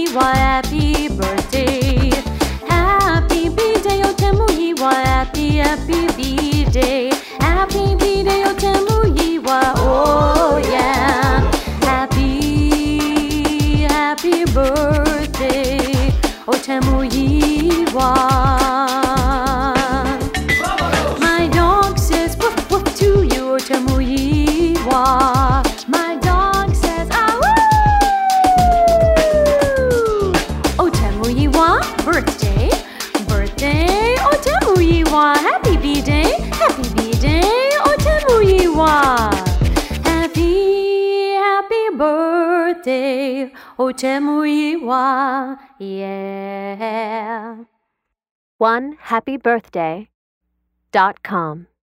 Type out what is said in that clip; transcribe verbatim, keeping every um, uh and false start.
Otemuyiwa, happy birthday. Happy birthday, Otemuyiwa, happy, happy birthday. Happy birthday, Otemuyiwa, oh yeah. Happy, happy birthday, Otemuyiwa. My dog says woof woof to you, Otemuyiwa. My dog says ah woo. Otemuyiwa, birthday, birthday, Otemuyiwa. Happy birthday, happy birthday, Otemuyiwa. Happy, happy birthday, Otemuyiwa. Yeah. one happy birthday dot com